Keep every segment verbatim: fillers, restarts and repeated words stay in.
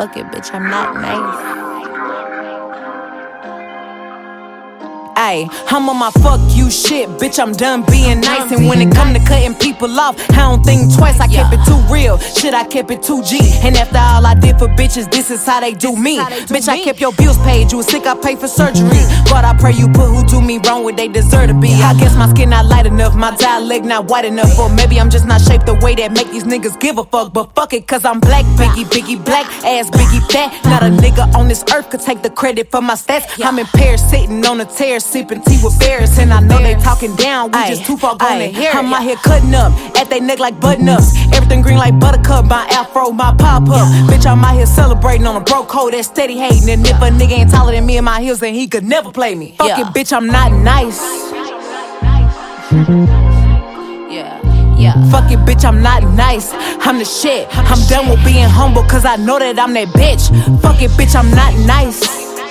Fuck it, bitch, I'm not nice. Ayy, I'm on my fuck you shit, bitch, I'm done being nice. And when it come to cutting people off, I don't think twice, I kept it too real. Shit, I kept it two G. And after all I did for bitches, this is how they do me. Bitch, I kept your bills paid, you was sick, I paid for surgery. God, I pray you put who do me wrong what they deserve to be. I guess my skin not light enough, my dialect not white enough. Or maybe I'm just not shaped the way that make these niggas give a fuck. But fuck it, cause I'm black, Biggie, Biggie, black ass, Biggie, fat. Not a nigga on this earth could take the credit for my stats. I'm in Paris sitting on a tear, sipping tea with bears. And I know they talking down, we just too far gone to hear. I'm out here cutting up, at they neck like button ups. Everything green like buttercup, my afro, my pop up. Bitch, I'm out here celebrating on a broke hoe that's steady hating. And if a nigga ain't taller than me in my heels, then he could never play me. Fuck it, bitch, I'm not nice. Yeah, yeah. Fuck it, bitch, I'm not nice. I'm the shit. I'm done with being humble, cause I know that I'm that bitch. Fuck it, bitch, I'm not nice.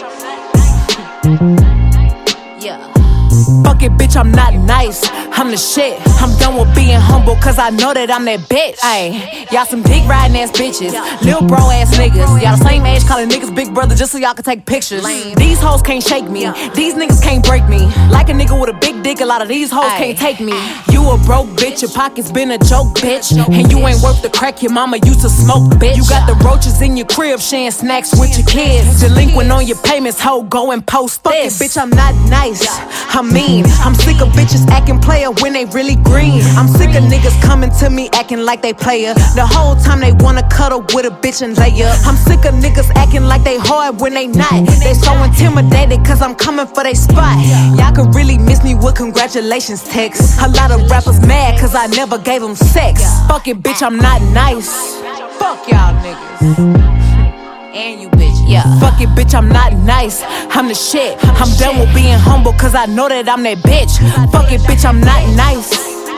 Yeah. Fuck it, bitch, I'm not nice. I'm the shit. I'm done with being humble, cause I know that I'm that bitch. Ayy, y'all some dick riding ass bitches, lil bro ass niggas. Y'all the same age calling niggas big brother just so y'all can take pictures. These hoes can't shake me, these niggas can't break me. Like a nigga with a big dick, a lot of these hoes can't take me. You a broke bitch, your pockets been a joke, bitch. And you ain't worth the crack your mama used to smoke, bitch. You got the roaches in your crib, sharing snacks with your kids. Delinquent on your payments, hoe, go and post this. Fuck it, bitch, I'm not nice, I'm mean. I'm sick of bitches acting player when they really green. I'm sick of niggas coming to me acting like they player. The whole time they wanna cuddle with a bitch and lay up. I'm sick of niggas acting like they hard when they not. They so intimidated cause I'm coming for they spot. Y'all could really miss me with congratulations texts. A lot of rappers mad cause I never gave them sex. Fuck it, bitch, I'm not nice. Fuck y'all niggas. And you bitch, yeah. Fuck it, bitch, I'm not nice. I'm the shit. I'm done with being humble, cause I know that I'm that bitch. Fuck it, bitch, I'm not nice.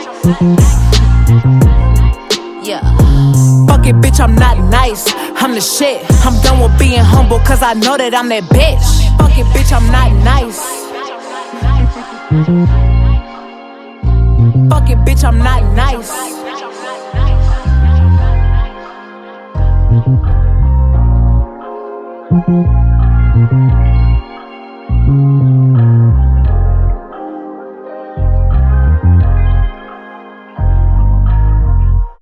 Yeah. Fuck it, bitch, I'm not nice. I'm the shit. I'm done with being humble, cause I know that I'm that bitch. Fuck it, bitch, I'm not nice. Fuck it, bitch, I'm not nice.